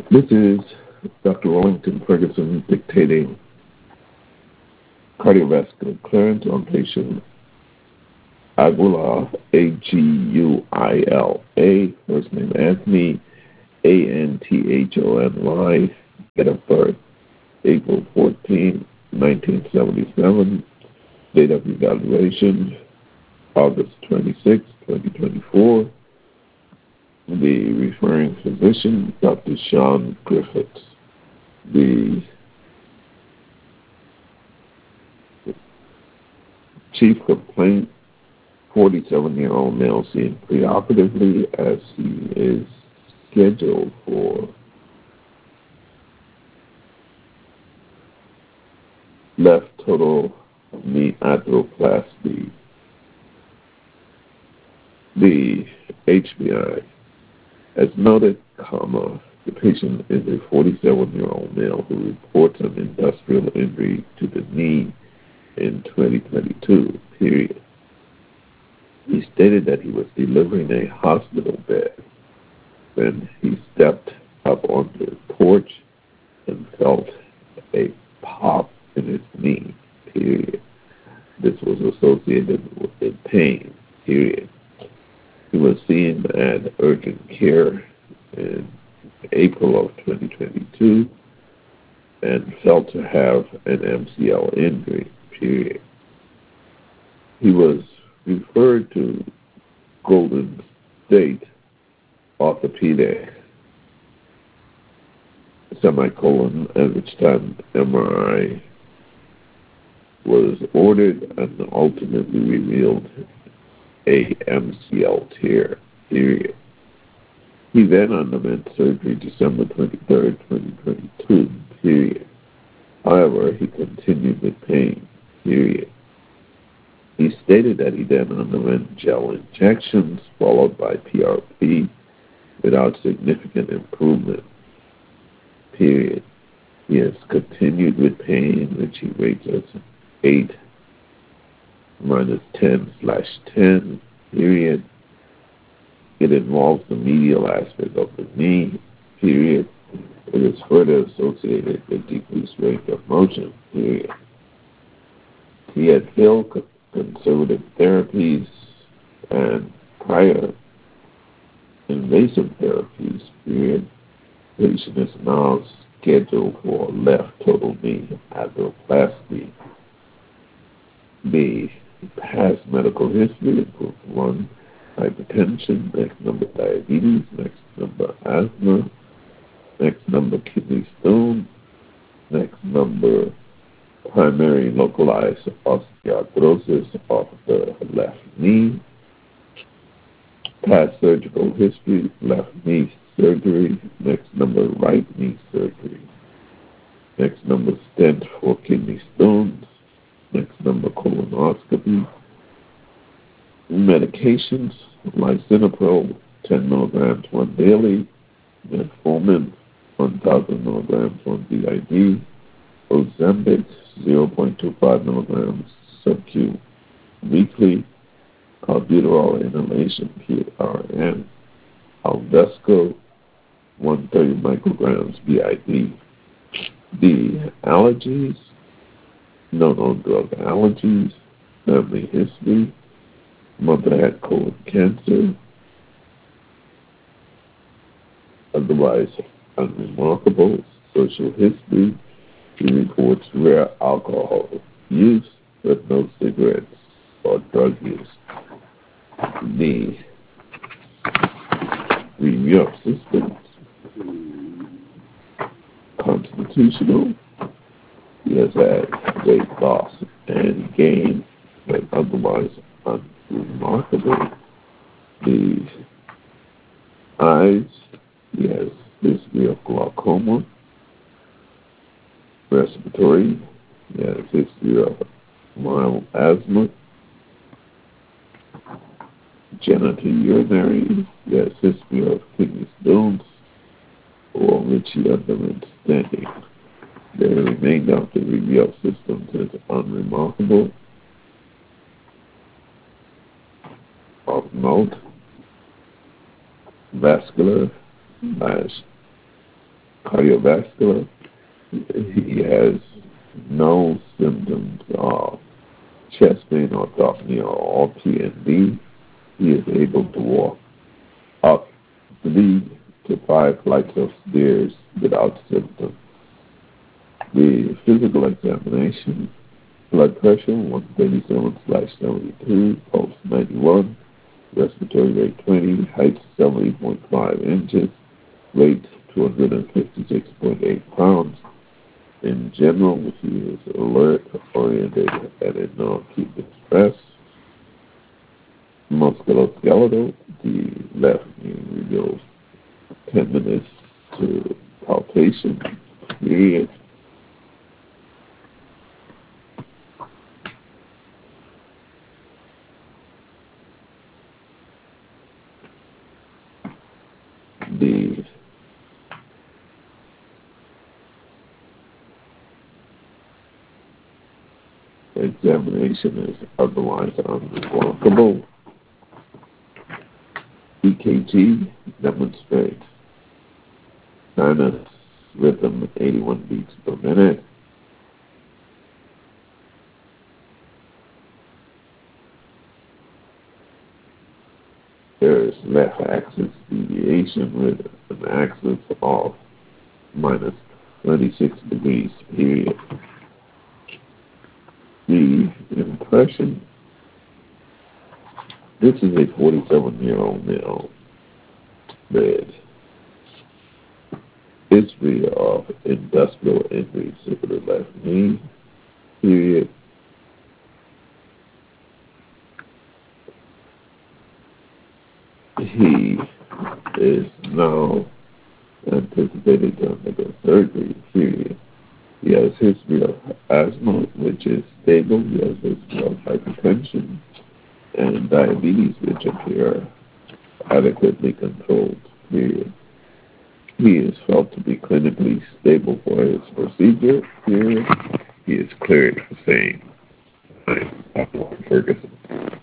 This is Dr. Wellington Ferguson dictating cardiovascular clearance on patient Aguila, Aguila, first name Anthony, Anthony, date of birth April 14, 1977, date of evaluation August 26, 2024. The referring physician, Dr. Sean Griffiths. The chief complaint, 47-year-old male seen preoperatively as he is scheduled for left total knee arthroplasty. The HBI, as noted, the patient is a 47-year-old male who reports an industrial injury to the knee in 2022, period. He stated that he was delivering a hospital bed when he stepped up onto the porch and felt a pop in his knee, period. This was associated with pain, period. He was seen at urgent care in April of 2022 and felt to have an MCL injury, period. He was referred to Golden State Orthopedic, at which time MRI was ordered and ultimately revealed a MCL tear, period. He then underwent surgery December 23rd, 2022, period. However, he continued with pain, period. He stated that he then underwent gel injections followed by PRP without significant improvement, period. He has continued with pain, which he rates as 8 minus 10/10, period. It involves the medial aspect of the knee, period. It is further associated with decreased range of motion, period. He had failed conservative therapies and prior invasive therapies, period. The patient is now scheduled for left total knee arthroplasty. The past medical history includes 1, hypertension, next number diabetes, next number asthma, next number kidney stone, next number primary localized osteoarthrosis of the left knee, past surgical history, left knee surgery, next number right knee surgery, next number stent for kidney stones, next number colonoscopy, medications, lisinopril, 10 milligrams one daily, metformin, 1,000 milligrams one BID, Ozempic, 0.25 milligrams sub-Q weekly, albuterol inhalation, PRN, Alvesco, 130 micrograms BID. The allergies, no known drug allergies, family history, mother had colon cancer, otherwise unremarkable social history. He reports rare alcohol use, but no cigarettes or drug use. The review of systems, constitutional. He has had weight loss and gain, but otherwise unremarkable. The eyes, he has history of glaucoma. Respiratory, he has history of mild asthma. Genitourinary, he has history of kidney stones, for which he underwent stenting. The remainder of the review of systems is unremarkable. Of note, vascular, Cardiovascular, he has no symptoms of chest pain, orthopnea, or PND. He is able to walk up 3 to 5 flights of stairs without symptoms. The physical examination: blood pressure 137/72, pulse 91, respiratory rate 20, height 70.5 inches, weight 256.8 pounds. In general, he is alert, oriented, and in non-acute distress. Musculoskeletal: the left knee reveals tenderness to palpation, period. The examination is otherwise unremarkable. EKG demonstrates sinus rhythm 81 beats per minute. There is left axis deviation with an axis of minus 26 degrees, period. The impression: this is a 47-year-old male with history of industrial injuries to the left knee, period. He is now anticipated to undergo surgery, period. He has history of asthma, which is stable. He has history of hypertension and diabetes, which appear adequately controlled, period. He is felt to be clinically stable for his procedure, period. He is cleared for saying, "I'm Dr. Ferguson."